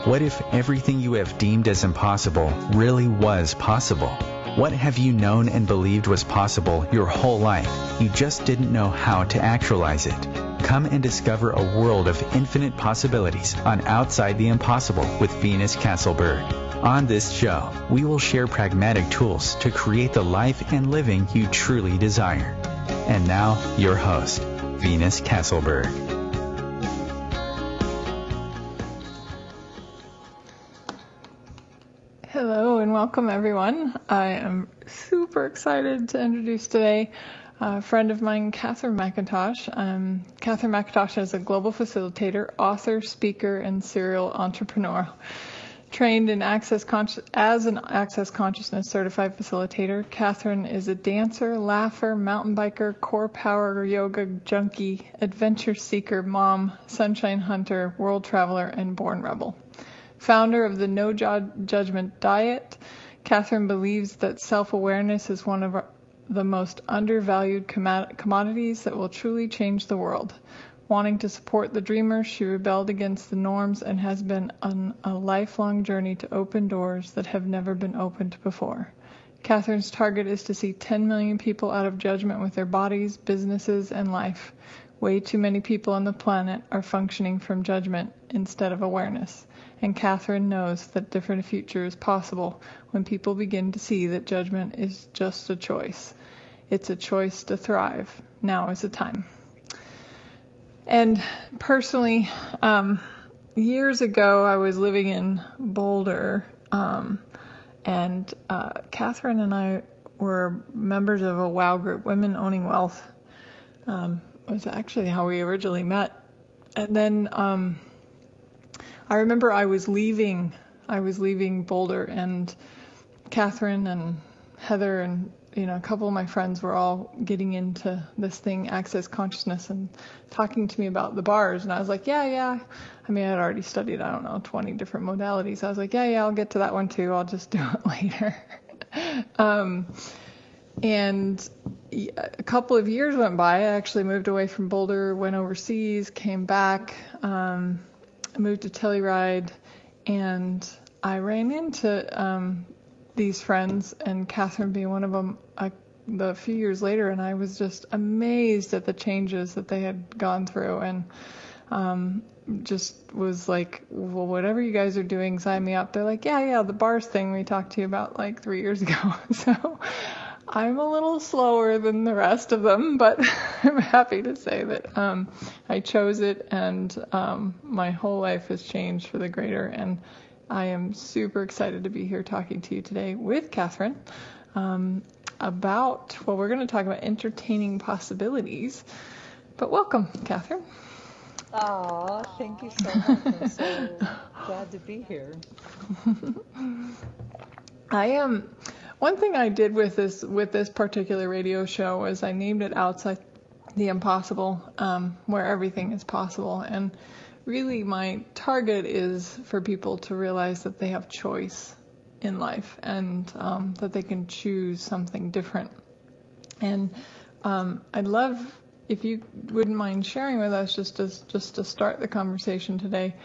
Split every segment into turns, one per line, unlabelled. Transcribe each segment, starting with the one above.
What if everything you have deemed as impossible really was possible? What have you known and believed was possible your whole life? You just didn't know how to actualize it. Come and discover a world of infinite possibilities on Outside the Impossible with Venus Castleberg. On this show, we will share pragmatic tools to create the life and living you truly desire. And now, your host, Venus Castleberg.
Hello and welcome everyone. I am super excited to introduce today a friend of mine, Catherine McIntosh. Catherine McIntosh is a global facilitator, author, speaker, and serial entrepreneur. Trained in as an Access Consciousness certified facilitator, Catherine is a dancer, laugher, mountain biker, core power yoga junkie, adventure seeker, mom, sunshine hunter, world traveler, and born rebel. Founder of the No Judgment Diet, Catherine believes that self-awareness is one of the most undervalued commodities that will truly change the world. Wanting to support the dreamers, she rebelled against the norms and has been on a lifelong journey to open doors that have never been opened before. Catherine's target is to see 10 million people out of judgment with their bodies, businesses, and life. Way too many people on the planet are functioning from judgment instead of awareness. And Catherine knows that different future is possible when people begin to see that judgment is just a choice. It's a choice to thrive. Now is the time. And personally, years ago, I was living in Boulder, and Catherine and I were members of a WOW group, Women Owning Wealth. Was actually how we originally met. And then I remember I was leaving Boulder, and Catherine and Heather and a couple of my friends were all getting into this thing, Access Consciousness, and talking to me about the bars. And I was like, yeah. I mean, I'd already studied, 20 different modalities. I was like, yeah, I'll get to that one too. I'll just do it later. And a couple of years went by. I actually moved away from Boulder, went overseas, came back, moved to Telluride, and I ran into these friends, and Catherine being one of them, a few years later, and I was just amazed at the changes that they had gone through, and just was like, well, whatever you guys are doing, sign me up. They're like, yeah, the bars thing we talked to you about like 3 years ago. So I'm a little slower than the rest of them, but I'm happy to say that I chose it, and my whole life has changed for the greater. And I am super excited to be here talking to you today with Catherine we're going to talk about entertaining possibilities. But welcome, Catherine.
Oh, thank you so much. I'm so glad to be here.
One thing I did with this particular radio show was I named it Outside the Impossible, where everything is possible. And really my target is for people to realize that they have choice in life, and that they can choose something different. And I'd love if you wouldn't mind sharing with us, just to start the conversation today.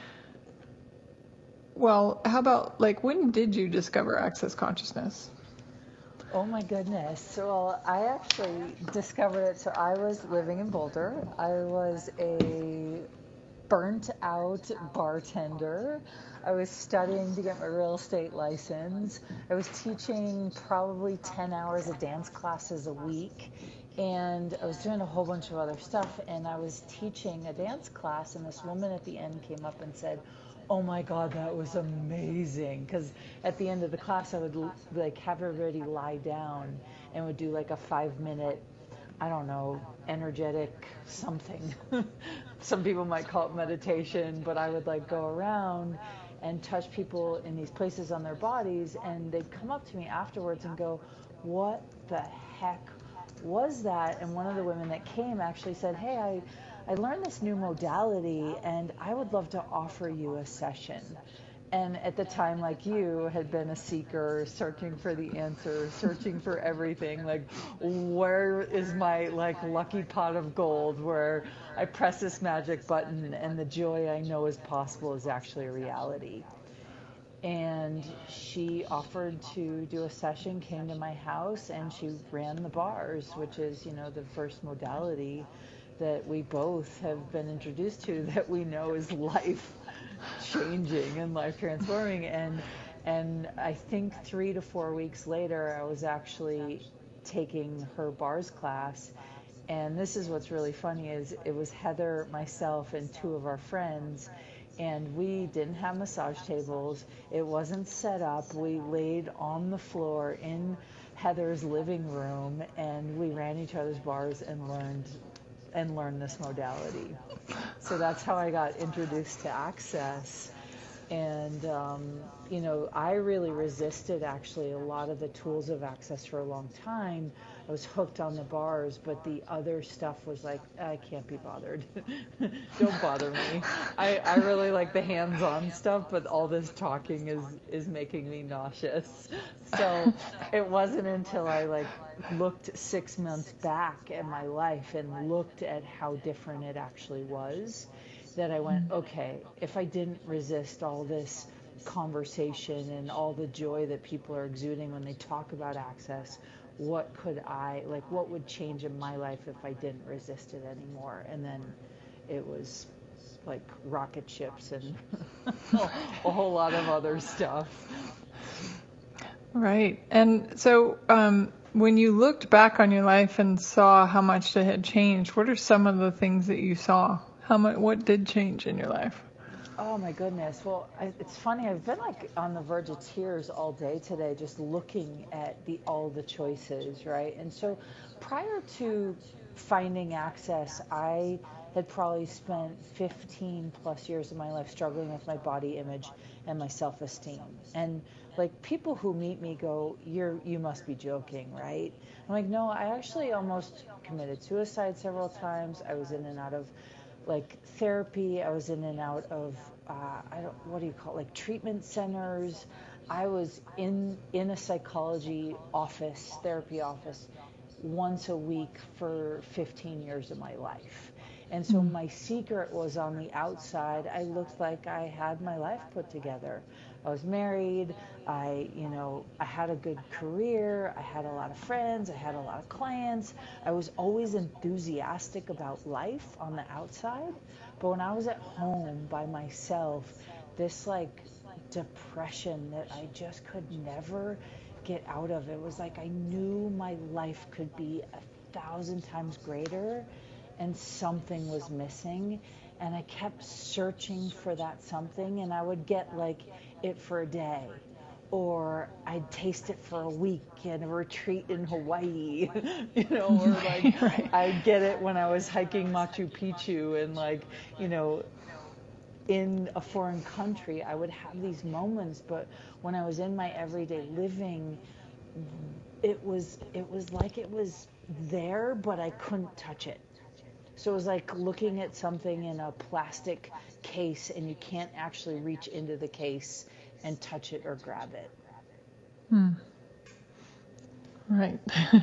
Well, how about, when did you discover Access Consciousness?
Oh my goodness. Well, I actually discovered it. So I was living in Boulder. I was a burnt out bartender. I was studying to get my real estate license. I was teaching probably 10 hours of dance classes a week. And I was doing a whole bunch of other stuff. And I was teaching a dance class, and this woman at the end came up and said, oh my God, that was amazing. Because at the end of the class, I would have everybody lie down and would do a 5-minute, energetic something. Some people might call it meditation, but I would go around and touch people in these places on their bodies, and they'd come up to me afterwards and go, what the heck was that? And one of the women that came actually said, hey, I learned this new modality, and I would love to offer you a session. And at the time, like you, had been a seeker, searching for the answer, searching for everything. Like, where is my like lucky pot of gold where I press this magic button and the joy I know is possible is actually a reality? And she offered to do a session, came to my house, and she ran the bars, which is, the first modality that we both have been introduced to that we know is life changing and life transforming. And I think 3 to 4 weeks later, I was actually taking her bars class. And this is what's really funny is it was Heather, myself, and two of our friends, and we didn't have massage tables. It wasn't set up. We laid on the floor in Heather's living room, and we ran each other's bars and learned this modality. So that's how I got introduced to Access. And, I really resisted actually a lot of the tools of Access for a long time. I was hooked on the bars, but the other stuff was like, I can't be bothered. Don't bother me. I really like the hands-on stuff, but all this talking is making me nauseous. So it wasn't until I looked 6 months back at my life and looked at how different it actually was that I went, okay, if I didn't resist all this conversation and all the joy that people are exuding when they talk about Access, what would change in my life if I didn't resist it anymore? And then it was like rocket ships and a whole lot of other stuff.
Right. And so when you looked back on your life and saw how much it had changed, what are some of the things that you saw? What did change in your life?
Oh my goodness. Well, it's funny. I've been on the verge of tears all day today, just looking at all the choices, right? And so prior to finding Access, I had probably spent 15 plus years of my life struggling with my body image and my self-esteem. And people who meet me go, you must be joking, right? I'm like, no, I actually almost committed suicide several times. I was in and out of therapy. I was in and out of what do you call it, treatment centers. I was in a psychology office, therapy office, once a week for 15 years of my life. And so my secret was on the outside. I looked like I had my life put together. I was married. I had a good career. I had a lot of friends. I had a lot of clients. I was always enthusiastic about life on the outside. But when I was at home by myself, this depression that I just could never get out of. It was like I knew my life could be 1,000 times greater and something was missing. And I kept searching for that something, and I would get it for a day, or I'd taste it for a week in a retreat in Hawaii, or
Right.
I'd get it when I was hiking Machu Picchu and in a foreign country. I would have these moments, but when I was in my everyday living, it was like it was there, but I couldn't touch it. So it was like looking at something in a plastic case and you can't actually reach into the case and touch it or grab it.
Right.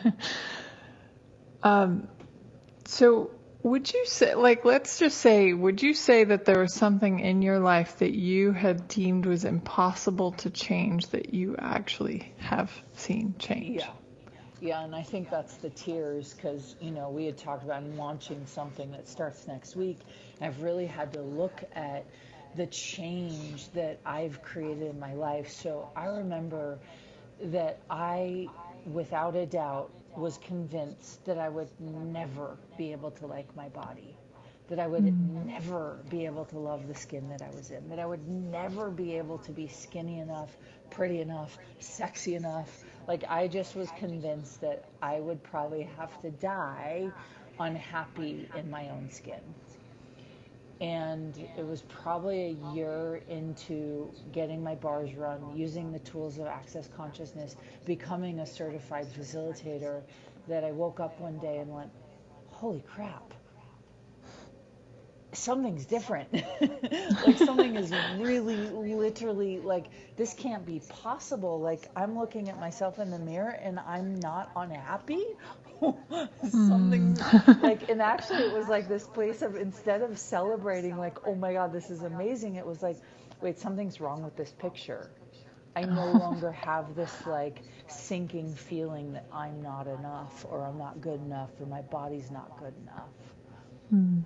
So would you say, let's just say, would you say that there was something in your life that you had deemed was impossible to change that you actually have seen change?
Yeah, and I think that's the tears because, we had talked about launching something that starts next week. I've really had to look at the change that I've created in my life. So I remember that I, without a doubt, was convinced that I would never be able to like my body, that I would never be able to love the skin that I was in, that I would never be able to be skinny enough, pretty enough, sexy enough. I just was convinced that I would probably have to die unhappy in my own skin. And it was probably a year into getting my bars run, using the tools of Access Consciousness, becoming a certified facilitator, that I woke up one day and went, holy crap. something's different. Like something is really literally like this can't be possible. Like I'm looking at myself in the mirror and I'm not unhappy.
Mm.
Something like, and actually it was like this place of, instead of celebrating like, oh my God, this is amazing, it was like, wait, something's wrong with this picture. I no longer have this like sinking feeling that I'm not enough or I'm not good enough or my body's not good enough.
Mm.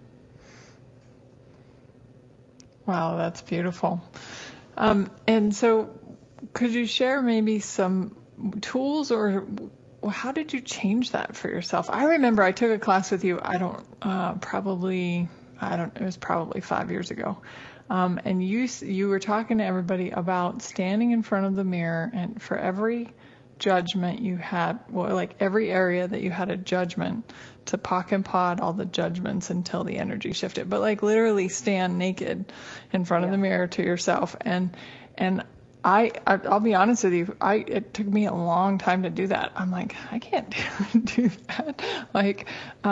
Wow, that's beautiful. And so, could you share maybe some tools, or how did you change that for yourself? I remember I took a class with you. It was probably 5 years ago. And you were talking to everybody about standing in front of the mirror, and for every judgment you had, well, like every area that you had a judgment, to pock and pod all the judgments until the energy shifted. But like literally stand naked in front of
Yeah.
the mirror to yourself. And I'll be honest with you, it took me a long time to do that. I'm like, I can't do that. Like,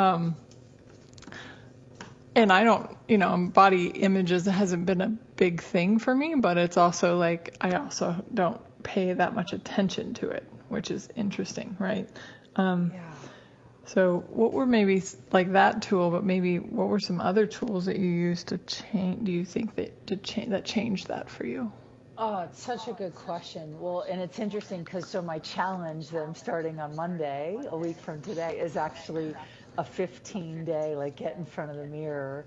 and I don't, body images hasn't been a big thing for me, but it's also like, I also don't pay that much attention to it, which is interesting, right?
Yeah.
So what were maybe like that tool, but maybe what were some other tools that you used to change, do you think that changed that for you?
Oh, it's such a good question. Well, and it's interesting because so my challenge that I'm starting on Monday, a week from today, is actually a 15-day, like get in front of the mirror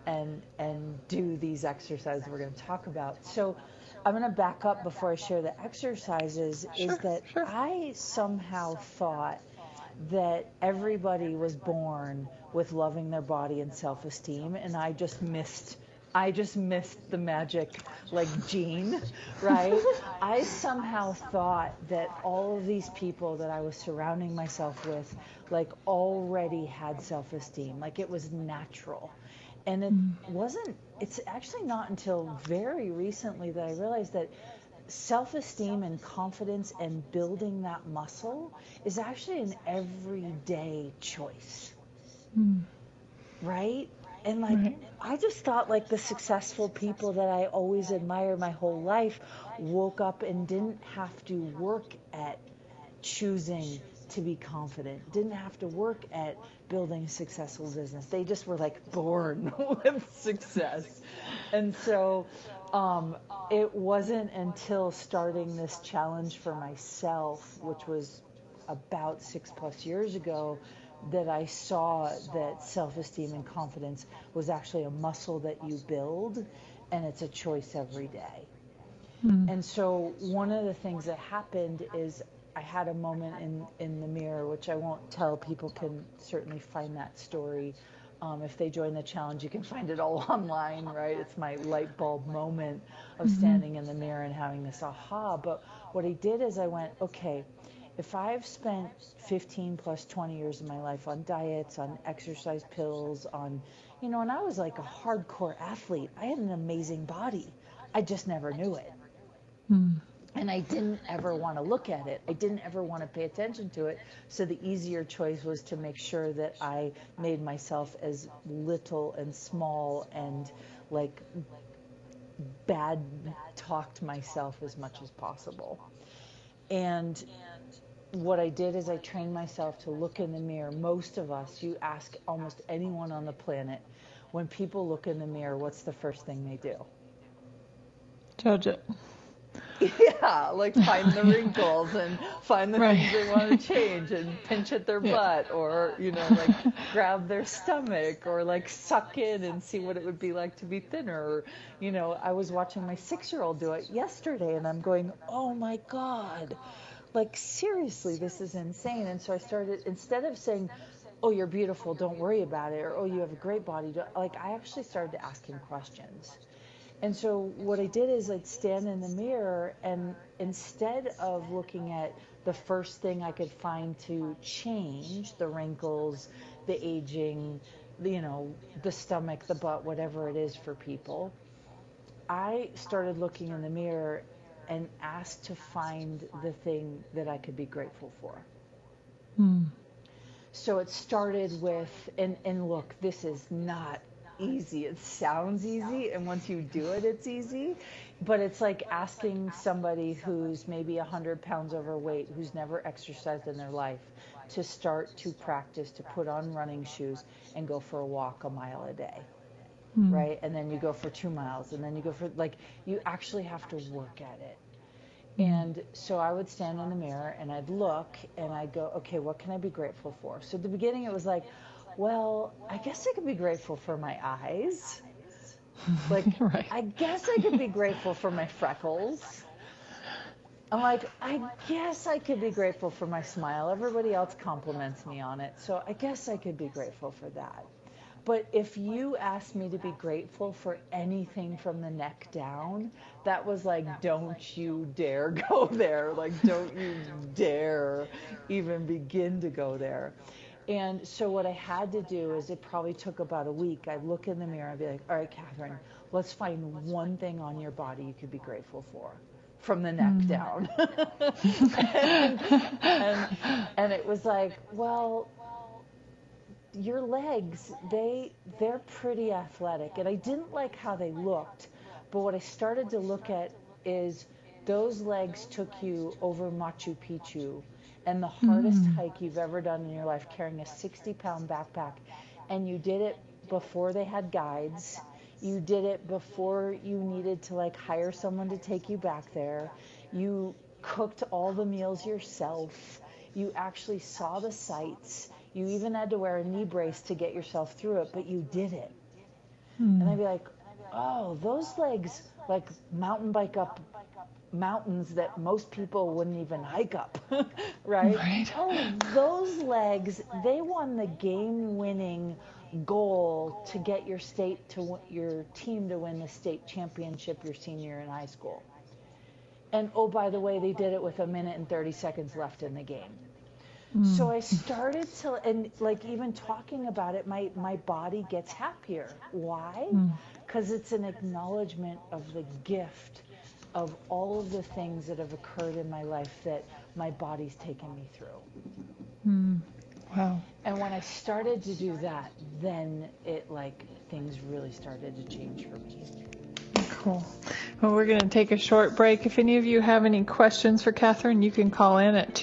and do these exercises we're going to talk about. So I'm going to back up before I share the exercises, is
Sure,
that
sure.
I somehow thought that everybody was born with loving their body and self-esteem, and I just missed the magic like gene, right? I somehow thought that all of these people that I was surrounding myself with like already had self-esteem, like it was natural. And it's actually not until very recently that I realized that self-esteem and confidence and building that muscle is actually an everyday choice,
Mm,
right? And like,
right.
I just thought like the successful people that I always admired my whole life woke up and didn't have to work at choosing to be confident, didn't have to work at building a successful business. They just were like born with success. And so it wasn't until starting this challenge for myself, which was about 6+ years ago, that I saw that self-esteem and confidence was actually a muscle that you build, and it's a choice every day.
Mm,
And so one of the things that happened is I had a moment in the mirror, which I won't tell. People can certainly find that story. If they join the challenge, you can find it all online, right? It's my light bulb moment of
mm-hmm.
standing in the mirror and having this aha. But what I did is I went, okay, if I've spent 15 plus 20 years of my life on diets, on exercise pills, and I was like a hardcore athlete. I had an amazing body. I just never knew it.
Mm,
And I didn't ever want to look at it. I didn't ever want to pay attention to it. So the easier choice was to make sure that I made myself as little and small and like bad talked myself as much as possible. And what I did is I trained myself to look in the mirror. Most of us, you ask almost anyone on the planet, when people look in the mirror, what's the first thing they do?
judge it.
Yeah, like find the wrinkles and find the
Right.
things they want to change and pinch at their
Yeah.
butt or, like grab their stomach or like suck in and see what it would be like to be thinner. Or, I was watching my 6-year-old do it yesterday and I'm going, oh my God, like seriously, this is insane. And so I started, instead of saying, oh, you're beautiful, don't worry about it, or oh, you have a great body, like I actually started to ask him questions. And so what I did is I'd stand in the mirror and instead of looking at the first thing I could find to change, the wrinkles, the aging, the stomach, the butt, whatever it is for people, I started looking in the mirror and asked to find the thing that I could be grateful for.
Mm,
So it started with, and look, this is not easy. It sounds easy, and once you do it, it's easy. But it's like asking somebody who's maybe 100 pounds overweight, who's never exercised in their life, to start to practice, to put on running shoes and go for a walk a mile a day. Right? And then you go for 2 miles, and then you go for, like, you actually have to work at it. And so I would stand in the mirror and I'd look and I'd go, okay, what can I be grateful for? So at the beginning it was like, well, I guess I could be grateful for my eyes. Like,
Right.
I guess I could be grateful for my freckles. I'm like, I guess I could be grateful for my smile. Everybody else compliments me on it. So I guess I could be grateful for that. But if you asked me to be grateful for anything from the neck down, that was like, don't you dare go there. Like, don't you dare even begin to go there. And so what I had to do is, it probably took about a week. I'd look in the mirror and be like, all right, Catherine, let's find one thing on your body you could be grateful for from the neck down. and it was like, well, your legs, they're pretty athletic. And I didn't like how they looked, but what I started to look at is those legs took you over Machu Picchu and the hardest hike you've ever done in your life, carrying a 60-pound backpack. And you did it before they had guides. You did it before you needed to, like, hire someone to take you back there. You cooked all the meals yourself. You actually saw the sights. You even had to wear a knee brace to get yourself through it, but you did it. And I'd be like, oh, those legs, like, mountain bike up mountains that most people wouldn't even hike up, right?
Right.
Oh, those legs, they won the game-winning goal to get your team to win the state championship your senior year in high school. And oh, by the way, they did it with 1 minute and 30 seconds left in the game. So I started to, and like, even talking about it, my body gets happier. Why? Because it's an acknowledgement of the gift of all of the things that have occurred in my life that my body's taken me through.
Wow.
And when I started to do that, then it, like, things really started to change for me.
Cool. Well, we're going to take a short break. If any of you have any questions for Catherine, you can call in at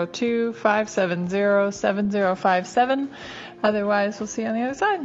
202-570-7057. Otherwise, we'll see you on the other side.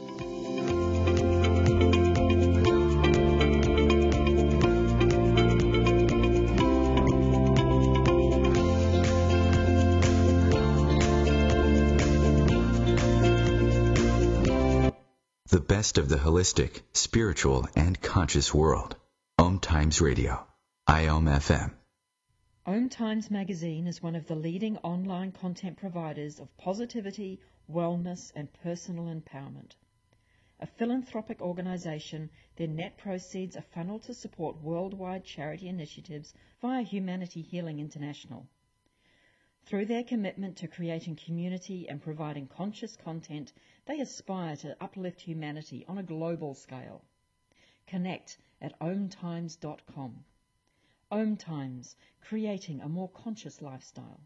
The best of the holistic, spiritual, and conscious world. Om Times Radio. IOM FM.
Om Times Magazine is one of the leading online content providers of positivity, wellness, and personal empowerment. A philanthropic organization, their net proceeds are funneled to support worldwide charity initiatives via Humanity Healing International. Through their commitment to creating community and providing conscious content, they aspire to uplift humanity on a global scale. Connect at omtimes.com. Om Times, creating a more conscious lifestyle.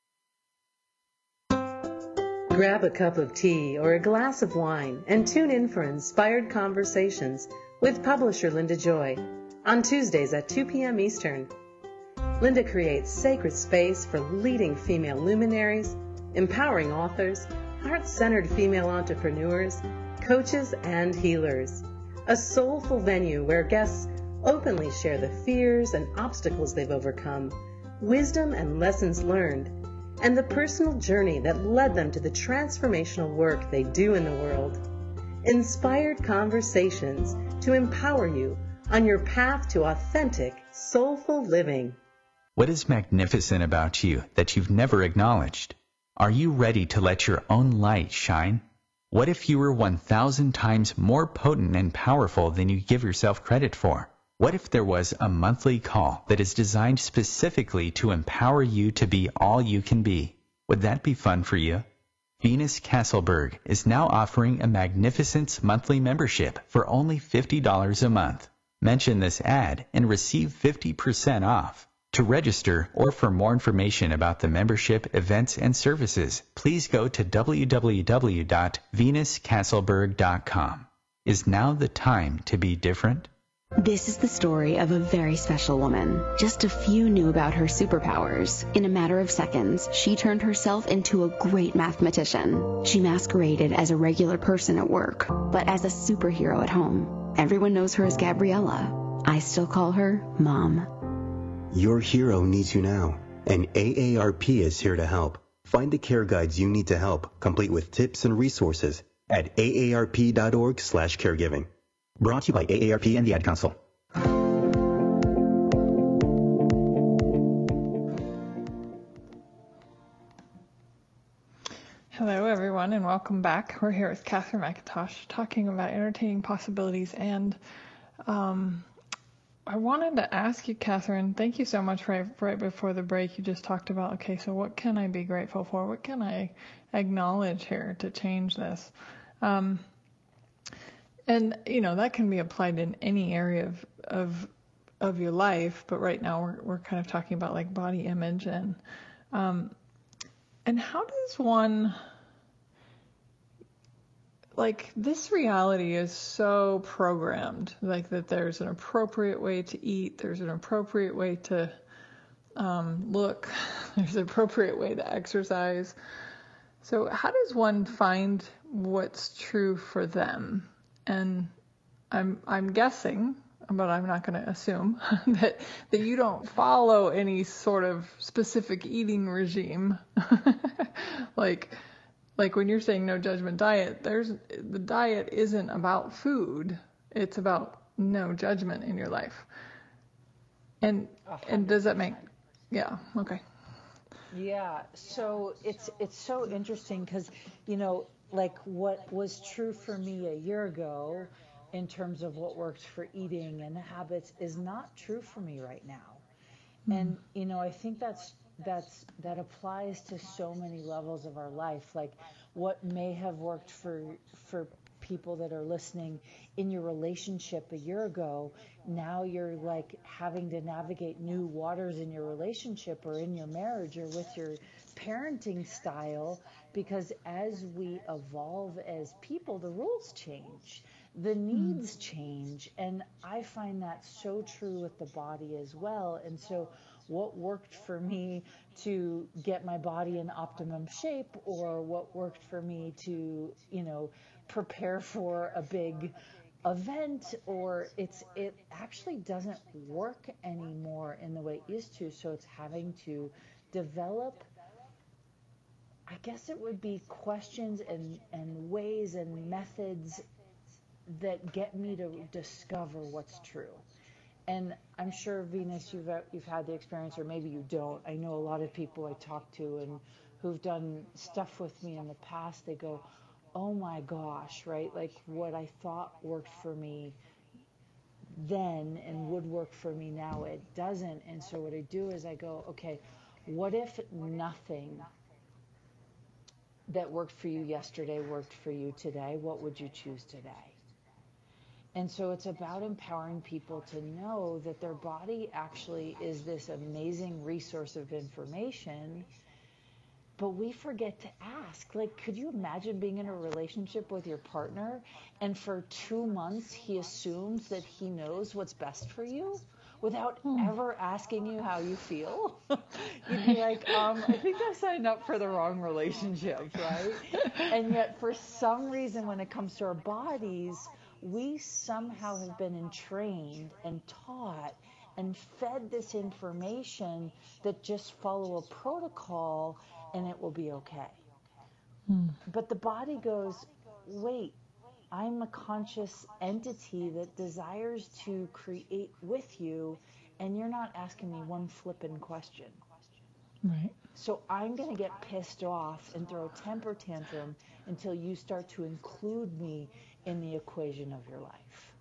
Grab a cup of tea or a glass of wine and tune in for Inspired Conversations with publisher Linda Joy on Tuesdays at 2 p.m. Eastern. Linda creates sacred space for leading female luminaries, empowering authors, heart-centered female entrepreneurs, coaches, and healers. A soulful venue where guests openly share the fears and obstacles they've overcome, wisdom and lessons learned, and the personal journey that led them to the transformational work they do in the world. Inspired Conversations to empower you on your path to authentic, soulful living.
What is magnificent about you that you've never acknowledged? Are you ready to let your own light shine? What if you were 1,000 times more potent and powerful than you give yourself credit for? What if there was a monthly call that is designed specifically to empower you to be all you can be? Would that be fun for you? Venus Castleberg is now offering a Magnificence monthly membership for only $50 a month. Mention this ad and receive 50% off. To register or for more information about the membership, events, and services, please go to www.venuscastleberg.com. Is now the time to be different?
This is the story of a very special woman. Just a few knew about her superpowers. In a matter of seconds, she turned herself into a great mathematician. She masqueraded as a regular person at work, but as a superhero at home. Everyone knows her as Gabriella. I still call her Mom.
Your hero needs you now, and AARP is here to help. Find the care guides you need to help, complete with tips and resources at aarp.org/caregiving. Brought to you by AARP and the Ad Council.
Hello, everyone, and welcome back. We're here with Catherine McIntosh talking about entertaining possibilities. And I wanted to ask you, Catherine, thank you so much. Right before the break, you just talked about, okay, so what can I be grateful for? What can I acknowledge here to change this? And, you know, that can be applied in any area of your life, but right now we're kind of talking about like body image and how does one, like, this reality is so programmed, like that there's an appropriate way to eat, there's an appropriate way to look, there's an appropriate way to exercise. So how does one find what's true for them? And I'm guessing, but I'm not going to assume that you don't follow any sort of specific eating regime. like when you're saying no judgment diet, the diet isn't about food. It's about no judgment in your life. And does that make, yeah, okay.
Yeah, so it's so interesting because, you know, like what was true for me a year ago in terms of what works for eating and habits is not true for me right now. And, you know, I think that applies to so many levels of our life. Like what may have worked for people that are listening in your relationship a year ago, now you're like having to navigate new waters in your relationship or in your marriage or with your parenting style, because as we evolve as people, the rules change, the needs change, and I find that so true with the body as well. And so what worked for me to get my body in optimum shape, or what worked for me to, you know, prepare for a big event, or it actually doesn't work anymore in the way it used to. So it's having to develop, I guess it would be questions and ways and methods that get me to discover what's true. And I'm sure, Venus, you've had the experience, or maybe you don't. I know a lot of people I talk to and who've done stuff with me in the past, they go, oh my gosh, right? Like what I thought worked for me then and would work for me now, it doesn't. And so what I do is I go, okay, what if nothing that worked for you yesterday worked for you today? What would you choose today? And so it's about empowering people to know that their body actually is this amazing resource of information, but we forget to ask. Like, could you imagine being in a relationship with your partner and for 2 months he assumes that he knows what's best for you without ever asking you how you feel? You'd be like, I think I signed up for the wrong relationship, right? And yet for some reason when it comes to our bodies, we somehow have been entrained and taught and fed this information that just follow a protocol and it will be okay. But the body goes, wait, I'm a conscious entity that desires to create with you, and you're not asking me one flippin' question.
Right.
So I'm going to get pissed off and throw a temper tantrum until you start to include me in the equation of your life.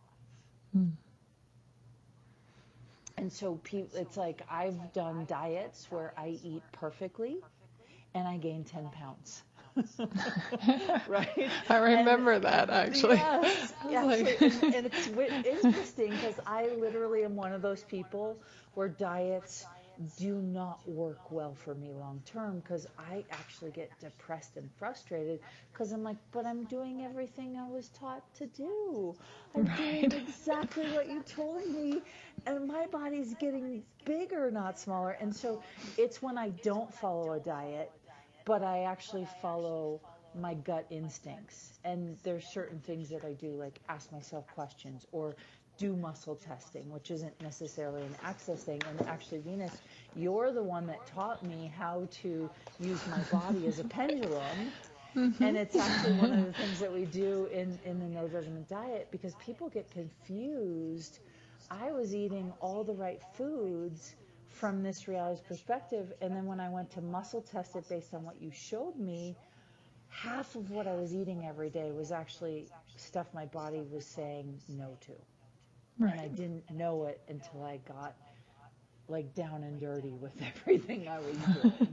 And so it's like I've done diets where I eat perfectly and I gain 10 pounds. Right?
I remember that, actually.
Yes, actually. And it's interesting because I literally am one of those people where diets do not work well for me long term, because I actually get depressed and frustrated because I'm like, but I'm doing everything I was taught to do. I'm doing exactly what you told me, and my body's getting bigger, not smaller. And so it's when I don't follow a diet, but I actually follow my gut instincts. And there's certain things that I do, like ask myself questions or do muscle testing, which isn't necessarily an access thing. And actually, Venus, you're the one that taught me how to use my body as a pendulum. And it's actually one of the things that we do in the no judgment diet, because people get confused. I was eating all the right foods from this reality's perspective, and then when I went to muscle test it based on what you showed me, half of what I was eating every day was actually stuff my body was saying no to. Right. And I didn't know it until I got like down and dirty with everything I was doing.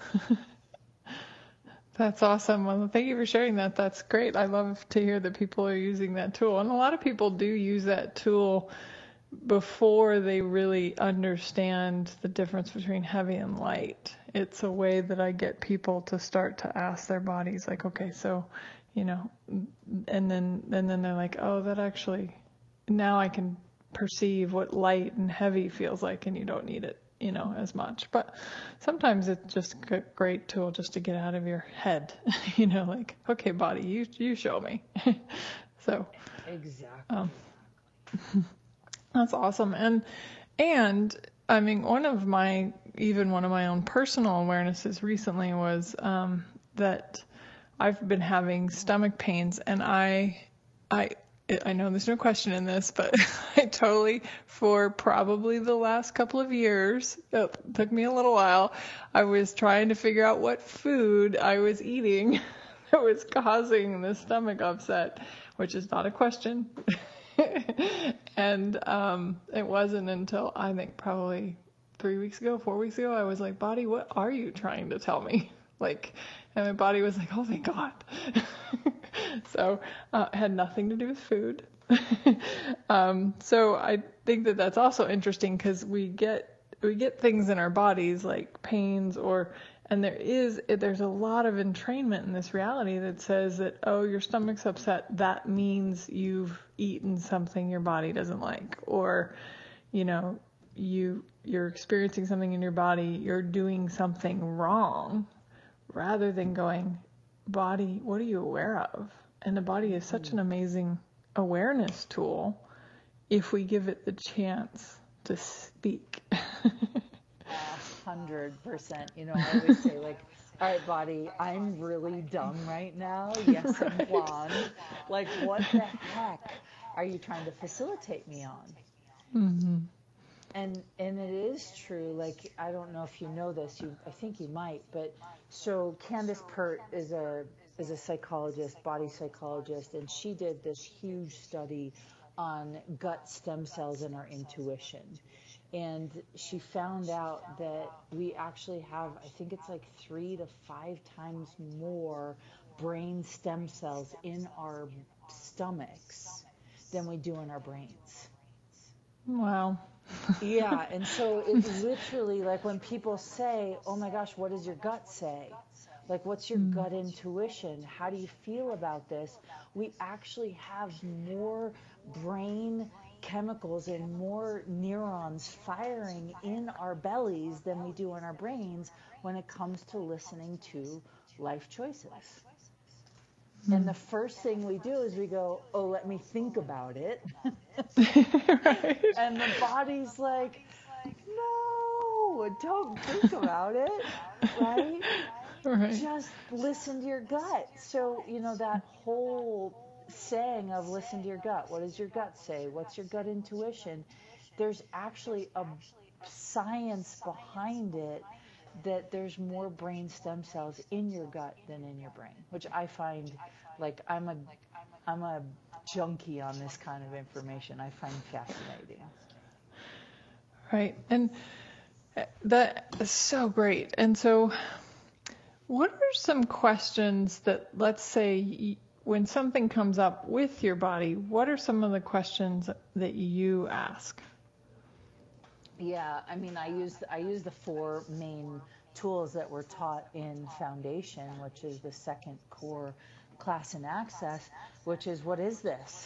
That's awesome. Well, thank you for sharing that. That's great. I love to hear that people are using that tool. And a lot of people do use that tool before they really understand the difference between heavy and light. It's a way that I get people to start to ask their bodies, like, okay, so, you know, and then they're like, oh, that actually, now I can perceive what light and heavy feels like, and you don't need it, you know, as much. But sometimes it's just a great tool just to get out of your head, you know, like, okay, body, you show me. So
exactly.
That's awesome. And I mean, one of my own personal awarenesses recently was that I've been having stomach pains, and I know there's no question in this, but I totally, for probably the last couple of years, it took me a little while, I was trying to figure out what food I was eating that was causing the stomach upset, which is not a question. And it wasn't until I think probably 4 weeks ago, I was like, body, what are you trying to tell me? Like, and my body was like, oh, thank God. So it had nothing to do with food. So I think that that's also interesting, because we get things in our bodies like pains and there's a lot of entrainment in this reality that says that, oh, your stomach's upset, that means you've eaten something your body doesn't like, or, you know, you're experiencing something in your body, you're doing something wrong, rather than going, body, what are you aware of? And the body is such an amazing awareness tool if we give it the chance to speak.
100%. You know, I always say, like, all right, body, I'm really dumb right now. Yes, I'm blonde. Like, what the heck are you trying to facilitate me on?
Mm-hmm.
And it is true. Like, I don't know if you know this. I think you might. But so Candace Pert is a psychologist, body psychologist, and she did this huge study on gut stem cells and our intuition. And she found out that we actually have, I think it's like 3 to 5 times more brain stem cells in our stomachs than we do in our brains.
Wow.
Yeah, and so it literally, like, when people say, oh my gosh, what does your gut say? Like, what's your gut intuition? How do you feel about this? We actually have more brain chemicals and more neurons firing in our bellies than we do in our brains when it comes to listening to life choices. And the first thing we do is we go, oh, let me think about it.
Right.
And the body's like, no, don't think about it, right?
Right.
Just listen to your gut. So, you know, that whole saying of listen to your gut. What does your gut say? What's your gut intuition? There's actually a science behind it, that there's more brain stem cells in your gut than in your brain, which I find, like, I'm a junkie on this kind of information. I find fascinating.
Right. And that is so great. And so what are some questions that, let's say, when something comes up with your body, what are some of the questions that you ask?
Yeah, I mean, I use the four main tools that were taught in Foundation, which is the second core class in Access, which is, what is this?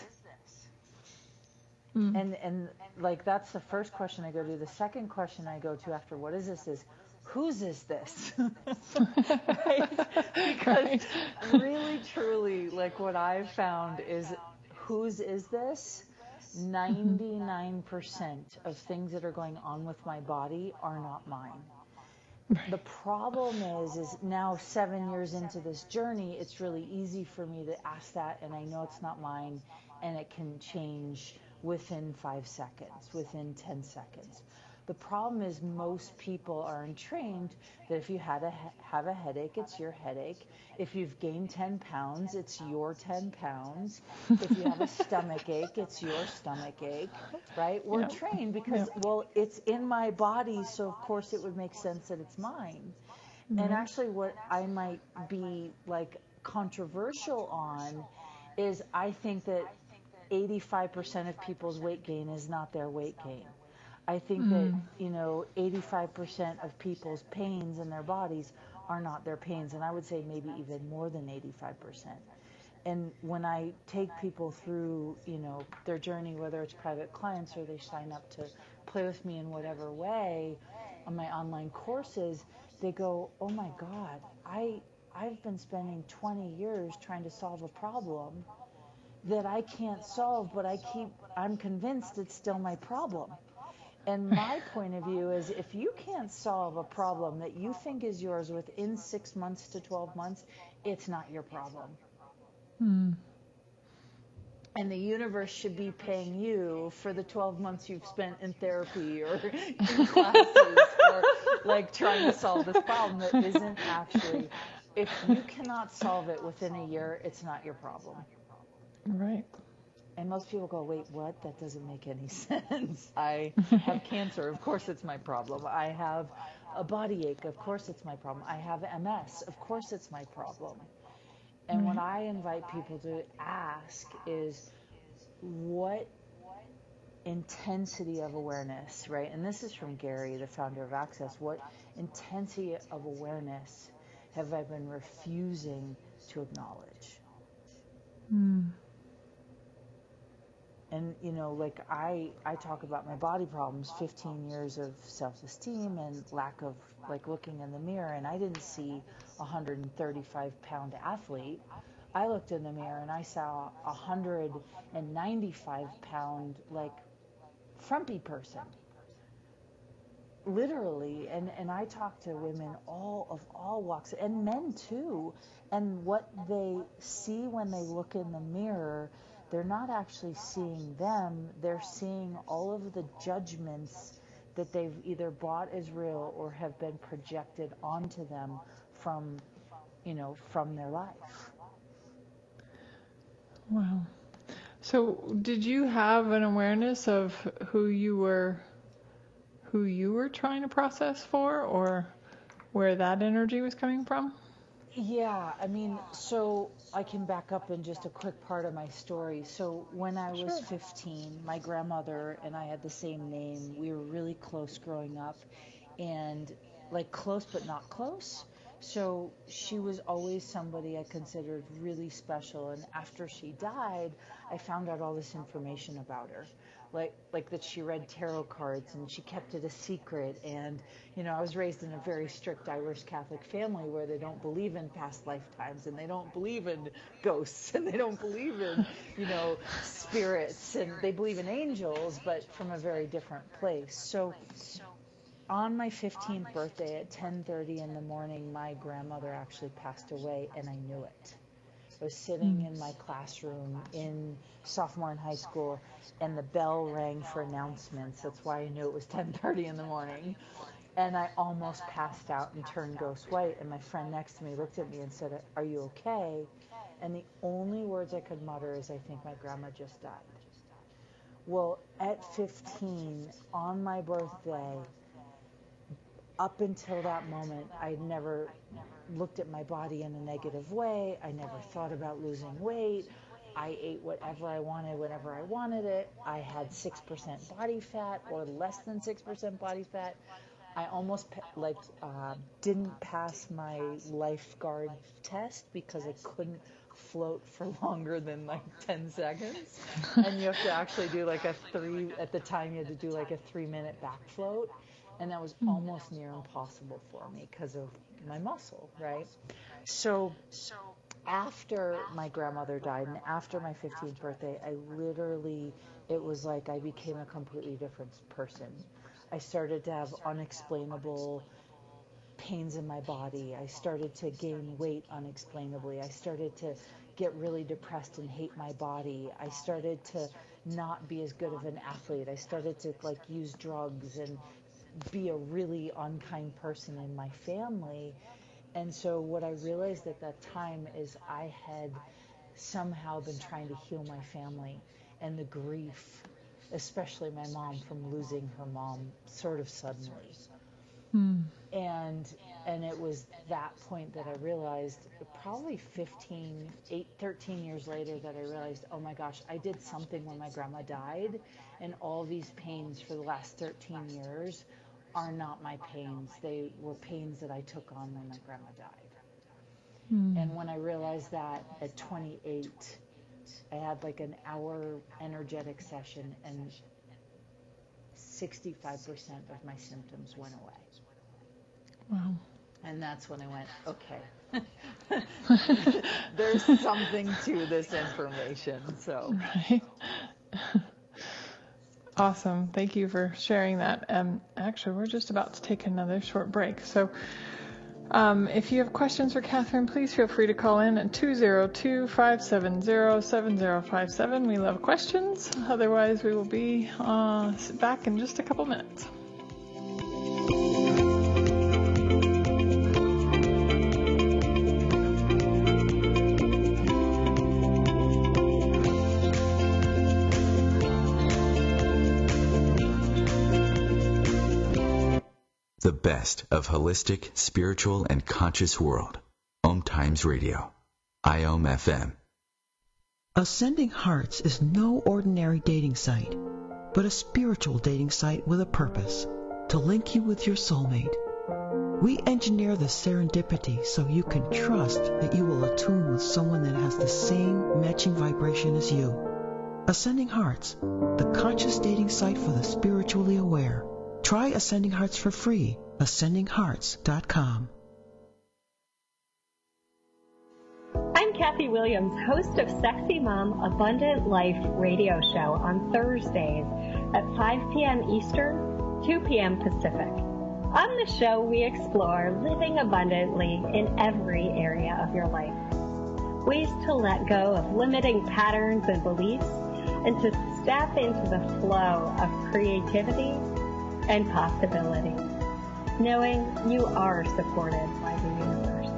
Mm.
And like, that's the first question I go to. The second question I go to after what is this is, whose is this? Right? Because
Right.
really, truly, like, what I've found is, whose is this? 99% of things that are going on with my body are not mine. The problem is now 7 years into this journey, it's really easy for me to ask that, and I know it's not mine, and it can change within 5 seconds, within 10 seconds. The problem is, most people are entrained that if you have a headache, it's your headache. If you've gained 10 pounds, it's your 10 pounds. If you have a stomach ache, it's your stomach ache, right? We're
Yep.
trained because,
Yep.
well, it's in my body, so of course it would make sense that it's mine. And
Right.
actually, what I might be like controversial on is, I think that 85% of people's weight gain is not their weight gain. I think that, 85% of people's pains in their bodies are not their pains. And I would say maybe even more than 85%. And when I take people through, their journey, whether it's private clients or they sign up to play with me in whatever way on my online courses, they go, oh my God, I've been spending 20 years trying to solve a problem that I can't solve, but I'm convinced it's still my problem. And my point of view is, if you can't solve a problem that you think is yours within 6 months to 12 months, it's not your problem.
Mm.
And the universe should be paying you for the 12 months you've spent in therapy or in classes or like trying to solve this problem that isn't actually, if you cannot solve it within a year, it's not your problem.
Right.
And most people go, wait, what? That doesn't make any sense. I have cancer. Of course it's my problem. I have a body ache. Of course it's my problem. I have MS. Of course it's my problem. And what I invite people to ask is, what intensity of awareness, right? And this is from Gary, the founder of Access. What intensity of awareness have I been refusing to acknowledge?
Mm.
And, like, I talk about my body problems, 15 years of self-esteem and lack of, like, looking in the mirror. And I didn't see a 135-pound athlete. I looked in the mirror and I saw a 195-pound, like, frumpy person. Literally. And I talk to women of all walks, and men too. And what they see when they look in the mirror, they're not actually seeing them. They're seeing all of the judgments that they've either bought as real or have been projected onto them from their life.
Wow. So, did you have an awareness of who you were trying to process for, or where that energy was coming from?
Yeah, I mean, so I can back up in just a quick part of my story. So when I was 15, my grandmother and I had the same name. We were really close growing up, and like close but not close. So she was always somebody I considered really special. And after she died, I found out all this information about her. Like that she read tarot cards and she kept it a secret. And, I was raised in a very strict Irish Catholic family where they don't believe in past lifetimes, and they don't believe in ghosts, and they don't believe in, spirits, and they believe in angels, but from a very different place. So on my 15th birthday at 10:30 in the morning, my grandmother actually passed away, and I knew it. I was sitting in my classroom in sophomore in high school, and the bell rang for announcements. That's why I knew it was 10:30 in the morning. And I almost passed out and turned ghost white. And my friend next to me looked at me and said, "Are you okay?" And the only words I could mutter is, "I think my grandma just died." Well, at 15, on my birthday, up until that moment, I'd never looked at my body in a negative way. I never thought about losing weight. I ate whatever I wanted whenever I wanted it. I had 6% body fat or less than 6% body fat. I almost didn't pass my lifeguard test because I couldn't float for longer than like 10 seconds. And you have to actually do like at the time you had to do like a 3-minute back float. And that was almost near impossible for me because of my muscle, right? So after my grandmother died and after my 15th birthday, it was like I became a completely different person. I started to have unexplainable pains in my body. I started to gain weight unexplainably. I started to get really depressed and hate my body. I started to not be as good of an athlete. I started to like use drugs and be a really unkind person in my family. And so what I realized at that time is I had somehow been trying to heal my family and the grief, especially my mom, from losing her mom sort of suddenly. And it was that point that I realized, probably 13 years later, that I realized, oh my gosh, I did something when my grandma died, and all these pains for the last 13 years are not my pains. They were pains that I took on when my grandma died. And when I realized that at 28, I had like an hour energetic session and 65% of my symptoms went away.
Wow.
And that's when I went, okay, there's something to this information. So.
Right. Awesome. Thank you for sharing that. Actually, we're just about to take another short break. So if you have questions for Catherine, please feel free to call in at 202-570-7057. We love questions. Otherwise, we will be back in just a couple minutes.
The best of holistic, spiritual, and conscious world. Om Times Radio. IOM FM.
Ascending Hearts is no ordinary dating site, but a spiritual dating site with a purpose, to link you with your soulmate. We engineer the serendipity so you can trust that you will attune with someone that has the same matching vibration as you. Ascending Hearts, the conscious dating site for the spiritually aware. Try Ascending Hearts for free. AscendingHearts.com.
I'm Kathy Williams, host of Sexy Mom Abundant Life radio show on Thursdays at 5 p.m. Eastern, 2 p.m. Pacific. On the show, we explore living abundantly in every area of your life. Ways to let go of limiting patterns and beliefs and to step into the flow of creativity and possibility, knowing you are supported by the universe.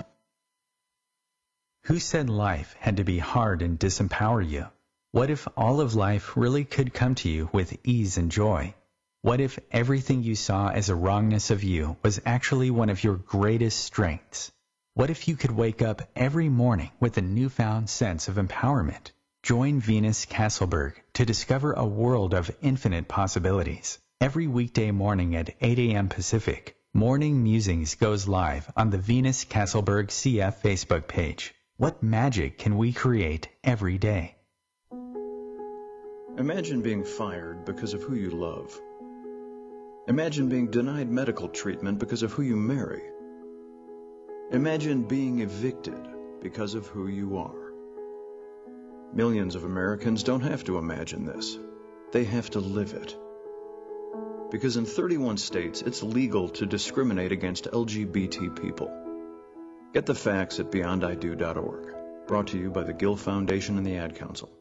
Who said life had to be hard and disempower you? What if all of life really could come to you with ease and joy? What if everything you saw as a wrongness of you was actually one of your greatest strengths? What if you could wake up every morning with a newfound sense of empowerment? Join Venus Castleberg to discover a world of infinite possibilities. Every weekday morning at 8 a.m. Pacific, Morning Musings goes live on the Venus Castleberg CF Facebook page. What magic can we create every day?
Imagine being fired because of who you love. Imagine being denied medical treatment because of who you marry. Imagine being evicted because of who you are. Millions of Americans don't have to imagine this. They have to live it. Because in 31 states, it's legal to discriminate against LGBT people. Get the facts at beyondido.org. Brought to you by the Gill Foundation and the Ad Council.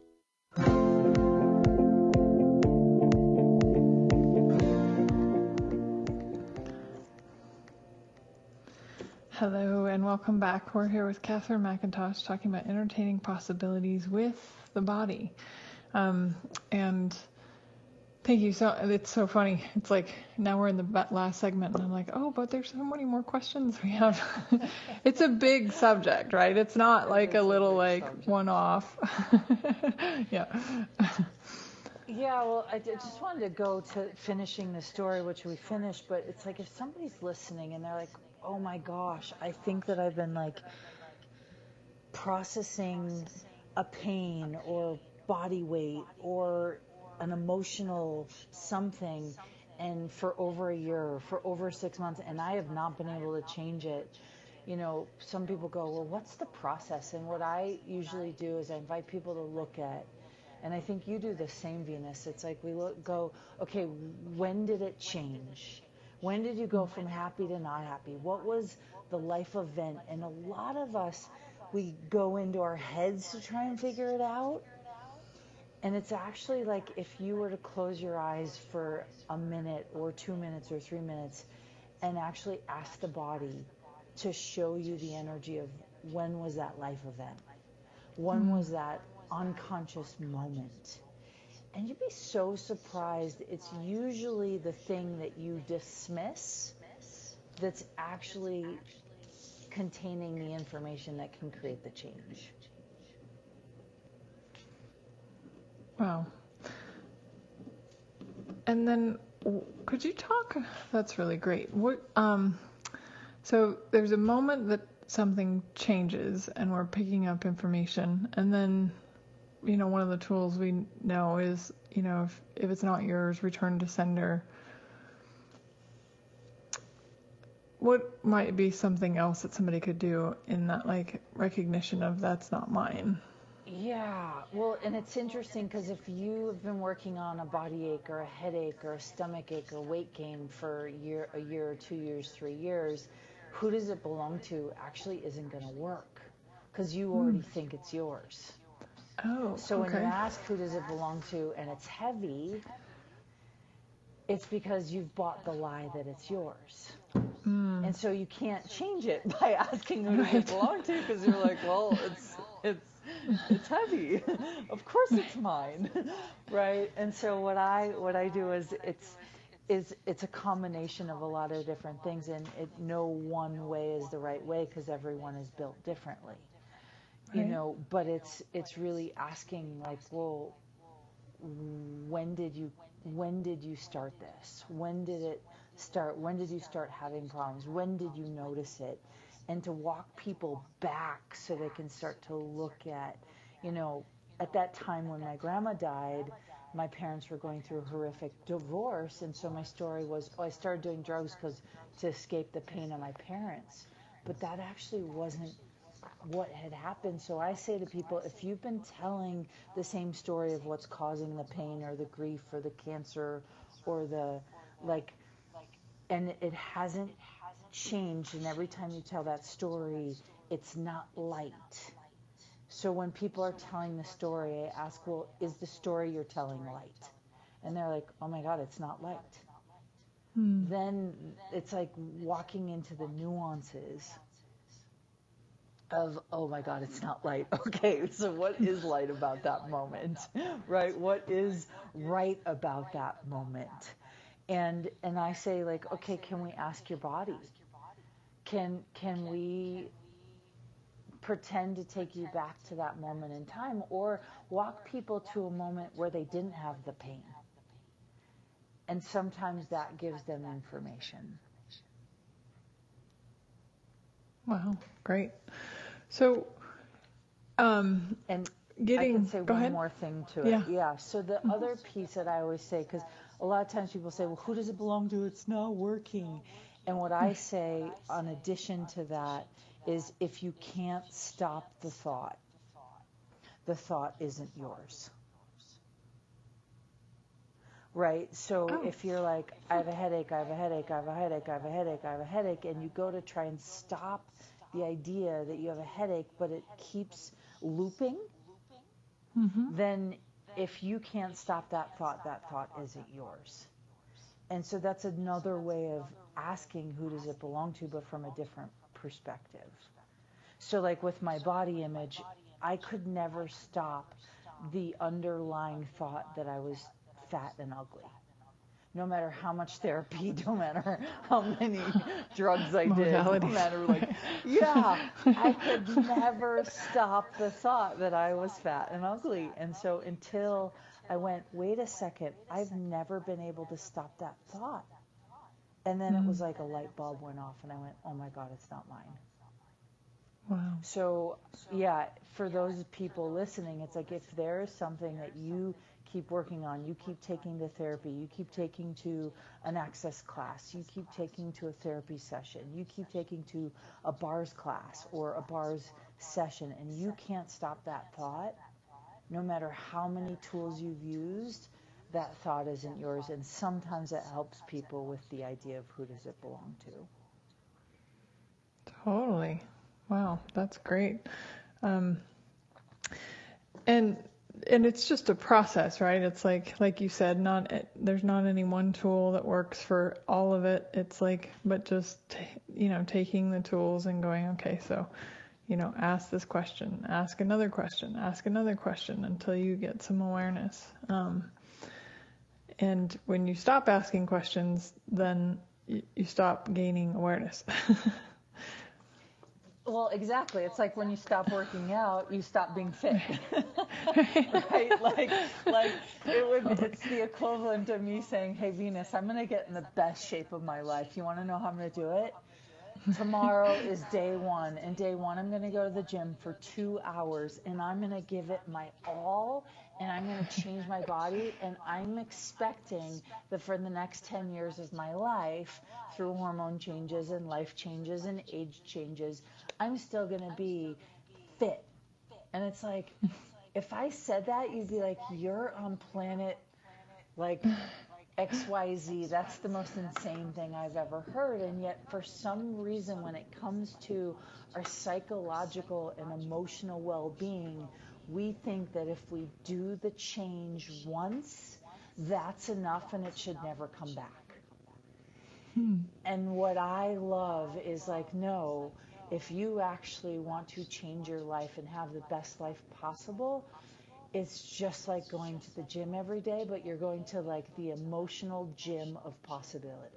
Hello and welcome back. We're here with Catherine McIntosh talking about entertaining possibilities with the body. And Thank you. So it's so funny. It's like now we're in the last segment, and I'm like, oh, but there's so many more questions we have. It's a big subject, right? It's not like a little like one-off. Yeah.
Yeah, well, I just wanted to go to finishing the story, which we finished, but it's like if somebody's listening and they're like, oh my gosh, I think that I've been like processing a pain or body weight or an emotional something and for over a year, for over 6 months, and I have not been able to change it. Some people go, well, what's the process? And what I usually do is I invite people to look at, and I think you do the same, Venus. It's like we go, okay, when did it change? When did you go from happy to not happy? What was the life event? And a lot of us, we go into our heads to try and figure it out. And it's actually like if you were to close your eyes for a minute or 2 minutes or 3 minutes and actually ask the body to show you the energy of when was that life event? When was that unconscious moment? And you'd be so surprised. It's usually the thing that you dismiss that's actually containing the information that can create the change.
Wow. And then could you talk? That's really great. So there's a moment that something changes and we're picking up information, and then one of the tools we know is if it's not yours, return to sender. What might be something else that somebody could do in that like recognition of that's not mine?
Yeah, well, and it's interesting because if you have been working on a body ache or a headache or a stomach ache or weight gain for a year or 2 years, 3 years, who does it belong to actually isn't going to work because you already think it's yours.
Oh,
so when you ask who does it belong to and it's heavy, it's because you've bought the lie that it's yours. And so you can't change it by asking who does it belong to because you're like, well, it's heavy. Of course it's mine, right? And so what I do is it's a combination of a lot of different things, and no one way is the right way because everyone is built differently.
Right.
But it's really asking like, well, when did you start this? When did it start? When did you start having problems? When did you notice it? And to walk people back so they can start to look at, at that time when my grandma died, my parents were going through a horrific divorce. And so my story was, I started doing drugs to escape the pain of my parents. But that actually wasn't what had happened. So I say to people, if you've been telling the same story of what's causing the pain or the grief or the cancer or and it hasn't changed, and every time you tell that story, it's not light. So when people are telling the story, I ask, well, is the story you're telling light? And they're like, oh my God, it's not light. Then it's like walking into the nuances of, oh my God, it's not light. Okay, so what is light about that moment, right? What is right about that moment? And I say like, okay, can we ask your body? Can we pretend to take you back to that moment in time, or walk people to a moment where they didn't have the pain? And sometimes that gives them information.
Wow, great. So,
and I can say one more thing to it.
Yeah.
So the other piece that I always say, because a lot of times people say, well, who does it belong to? It's not working. And what I say, in addition to that, is if you can't stop the thought isn't yours. Right? So if you're like, I have a headache, I have a headache, I have a headache, I have a headache, I have a headache, and you go to try and stop the idea that you have a headache, but it keeps looping, then if you can't stop that thought isn't yours. And so that's another way of asking who does it belong to, but from a different perspective. So like with my body image, I could never stop the underlying thought that I was fat and ugly. No matter how much therapy, no matter how many drugs I did, no matter I could never stop the thought that I was fat and ugly. And so until I went, wait a second, I've never been able to stop that thought. And then it was like a light bulb went off and I went, oh my God, it's not mine.
Wow.
So, for those people listening, it's like if there is something that you keep working on, you keep taking the therapy, you keep taking to an access class, you keep taking to a therapy session, you keep taking to a bars class or a bars session, and you can't stop that thought, no matter how many tools you've used, that thought isn't yours. And sometimes it helps people with the idea of who does it belong to.
Totally. Wow, that's great. And it's just a process, right? It's like you said, there's not any one tool that works for all of it. It's like, but just taking the tools and going, okay, so ask this question, ask another question until you get some awareness. And when you stop asking questions, then you stop gaining awareness.
Well, exactly. It's like when you stop working out, you stop being fit. Right? It's the equivalent of me saying, hey, Venus, I'm going to get in the best shape of my life. You want to know how I'm going to do it? Tomorrow is day one. And day one, I'm going to go to the gym for 2 hours. And I'm going to give it my all. And I'm going to change my body. And I'm expecting that for the next 10 years of my life, through hormone changes and life changes and age changes, I'm still going to be fit. And it's like, if I said that, you'd be like, you're on planet like XYZ. That's the most insane thing I've ever heard. And yet, for some reason, when it comes to our psychological and emotional well-being, we think that if we do the change once, that's enough and it should never come back. And what I love is like, no, if you actually want to change your life and have the best life possible, it's just like going to the gym every day, but you're going to like the emotional gym of possibility.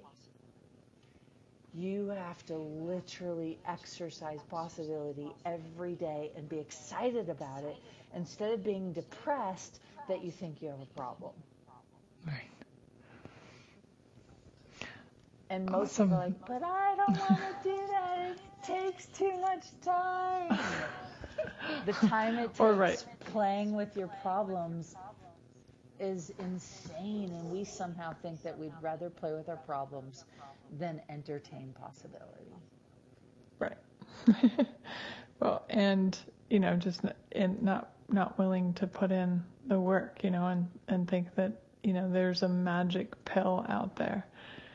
You have to literally exercise possibility every day and be excited about it instead of being depressed that you think you have a problem.
Right.
And most people are like, but I don't want to do that. It takes too much time. The time it takes playing with your problems is insane. And we somehow think that we'd rather play with our problems than entertain possibility.
Right. Well, and, just not willing to put in the work, and think that, there's a magic pill out there.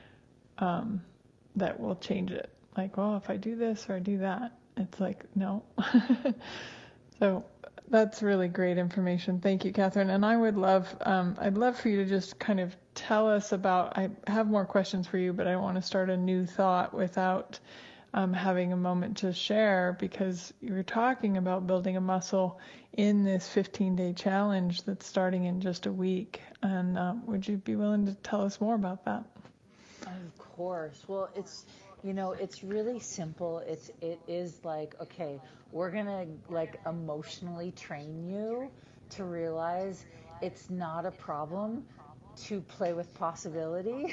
That will change it. Like, well, if I do this or I do that, it's like, no. So that's really great information. Thank you, Catherine. And I'd love for you to just kind of tell us about, I have more questions for you, but I don't want to start a new thought without having a moment to share, because you're talking about building a muscle in this 15-day challenge that's starting in just a week. And would you be willing to tell us more about that?
Of course. Well, it's really simple. It is like, okay, we're going to like emotionally train you to realize it's not a problem to play with possibility.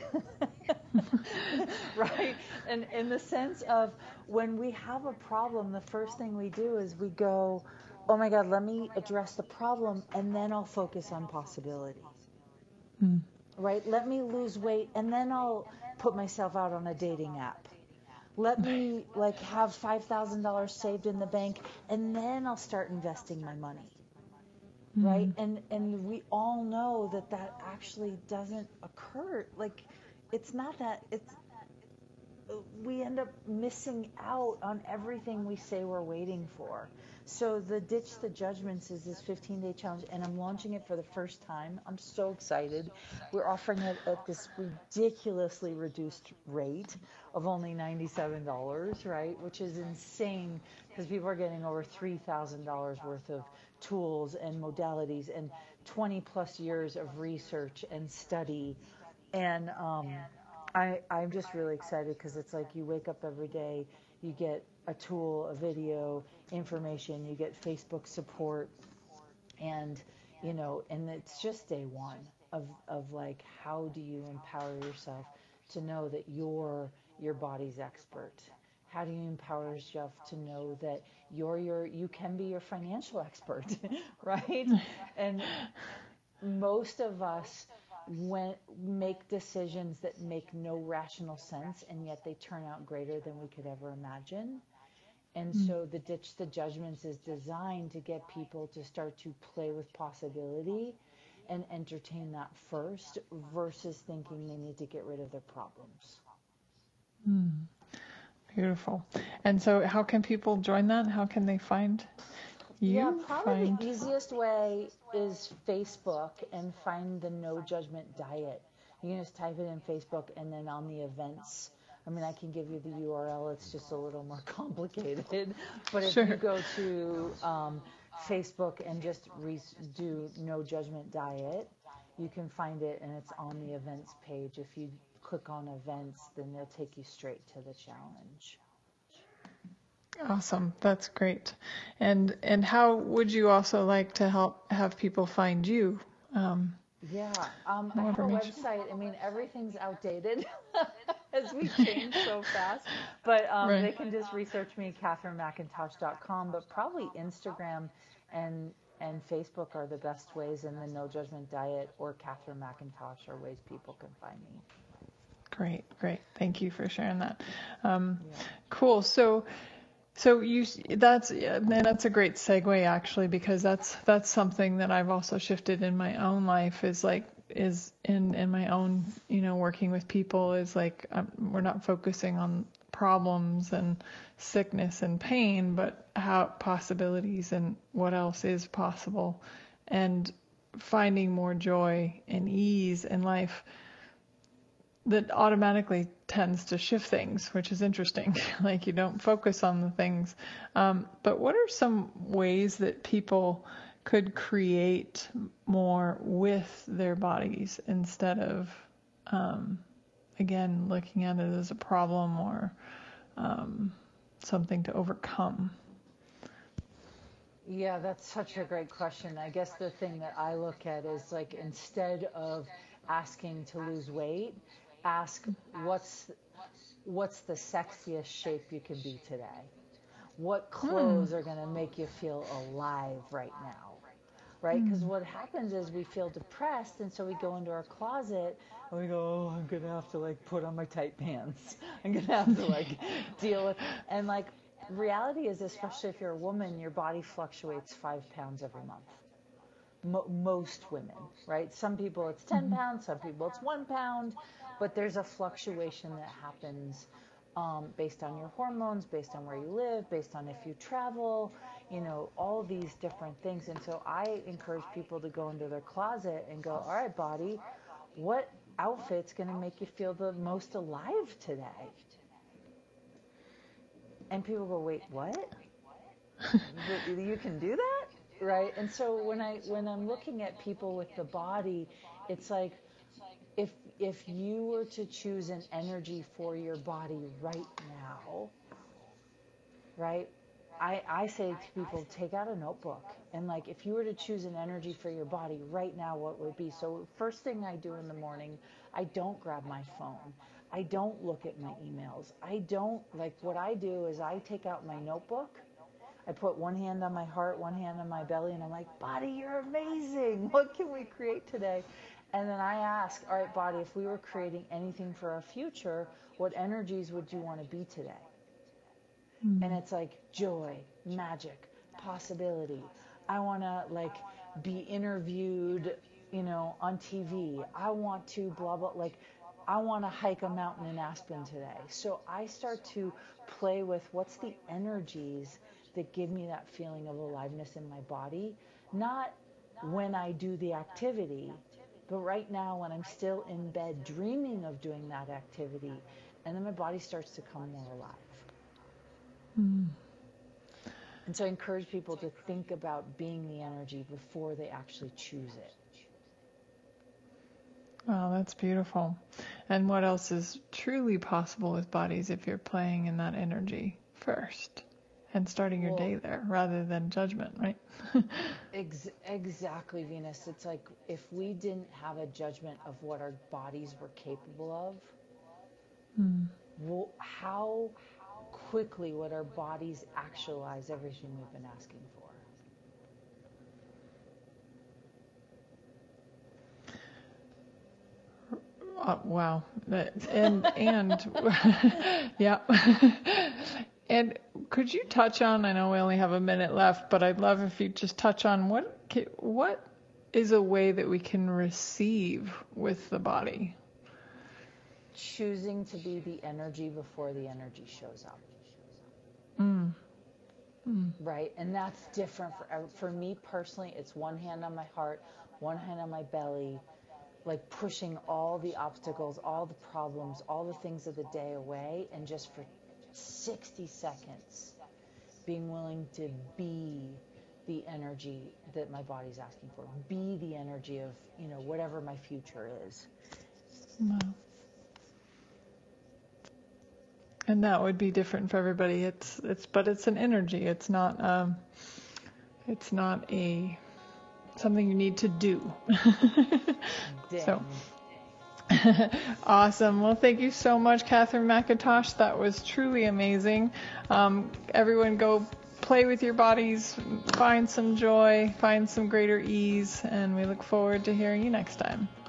Right? And in the sense of when we have a problem, the first thing we do is we go, oh my God, let me address the problem and then I'll focus on possibility. Right? Let me lose weight and then I'll put myself out on a dating app. Let me like have $5,000 saved in the bank and then I'll start investing my money. Right? And we all know that actually doesn't occur. Like, it's not that, we end up missing out on everything we say we're waiting for. So the Ditch the Judgments is this 15-day challenge, and I'm launching it for the first time. I'm so excited. We're offering it at this ridiculously reduced rate of only $97, right? Which is insane because people are getting over $3,000 worth of tools and modalities. And 20 plus years of research and study. And I'm just really excited because it's like you wake up every day, you get a tool, a video, information, you get Facebook support, and and it's just day one of like, how do you empower yourself to know that you're your body's expert? How do you empower yourself to know that you can be your financial expert, right? And most of us make decisions that make no rational sense, and yet they turn out greater than we could ever imagine. And so the Ditch the Judgments is designed to get people to start to play with possibility and entertain that first, versus thinking they need to get rid of their problems.
Beautiful. And so how can people join that? How can they find you?
Yeah, probably the easiest way is Facebook, and find the No Judgment Diet. You can just type it in Facebook, and then on the events, I mean, I can give you the URL. It's just a little more complicated. But if you go to Facebook and just do No Judgment Diet, you can find it, and it's on the events page. If you click on events, then they'll take you straight to the challenge.
Awesome. That's great. And how would you also like to have people find you?
I have a website. I mean, everything's outdated as we change so fast. But they can just research me, CatherineMcIntosh.com. But probably Instagram and Facebook are the best ways, and the No Judgment Diet or Catherine McIntosh are ways people can find me.
Great. Thank you for sharing that. Cool. So that's a great segue, actually, because that's something that I've also shifted in my own life, is in my own, working with people, is like, we're not focusing on problems and sickness and pain, but how possibilities and what else is possible, and finding more joy and ease in life that automatically tends to shift things, which is interesting. Like, you don't focus on the things. But what are some ways that people could create more with their bodies, instead of, again, looking at it as a problem or something to overcome?
Yeah, that's such a great question. I guess the thing that I look at is, like, instead of asking to lose weight, ask what's the sexiest shape you can be today? What clothes are going to make you feel alive right now? Right? Because what happens is we feel depressed, and so we go into our closet and we go, I'm going to have to, like, put on my tight pants. I'm going to have to, like, deal with, and, like, reality is, especially if you're a woman, your body fluctuates 5 pounds every month. Most women, right? Some people it's 10 pounds, some people it's 1 pound, but there's a fluctuation that happens based on your hormones, based on where you live, based on if you travel, all these different things. And so I encourage people to go into their closet and go, all right, body, what outfit's going to make you feel the most alive today? And people go, wait, what? You can do that? Right? And so when I'm looking at people with the body, it's like, if you were to choose an energy for your body right now, right? I say to people, take out a notebook, and, like, if you were to choose an energy for your body right now, what would it be? So first thing I do in the morning, I don't grab my phone. I don't look at my emails. What I do is I take out my notebook. I put one hand on my heart, one hand on my belly, and I'm like, body, you're amazing. What can we create today? And then I ask, all right, body, if we were creating anything for our future, what energies would you want to be today? And it's like joy, magic, possibility. I want to, like, be interviewed, on TV. I want to blah, blah, like, I want to hike a mountain in Aspen today. So I start to play with what's the energies that give me that feeling of aliveness in my body, not when I do the activity, but right now when I'm still in bed dreaming of doing that activity, and then my body starts to come more alive. And so I encourage people to think about being the energy before they actually choose it.
Oh, that's beautiful. And what else is truly possible with bodies if you're playing in that energy first and starting your day there rather than judgment, right?
Exactly, Venus. It's like if we didn't have a judgment of what our bodies were capable of, well, how quickly would our bodies actualize everything we've been asking for?
Wow. And yeah. And could you touch on, I know we only have a minute left, but I'd love if you just touch on what is a way that we can receive with the body?
Choosing to be the energy before the energy shows up. Right? And that's different for me personally. It's one hand on my heart, one hand on my belly, like pushing all the obstacles, all the problems, all the things of the day away, and just for 60 seconds being willing to be the energy that my body's asking for. Be the energy of, whatever my future is.
Wow. And that would be different for everybody. But it's an energy. It's not something you need to do. So awesome. Well, thank you so much, Catherine McIntosh. That was truly amazing. Everyone go play with your bodies, find some joy, find some greater ease, and we look forward to hearing you next time.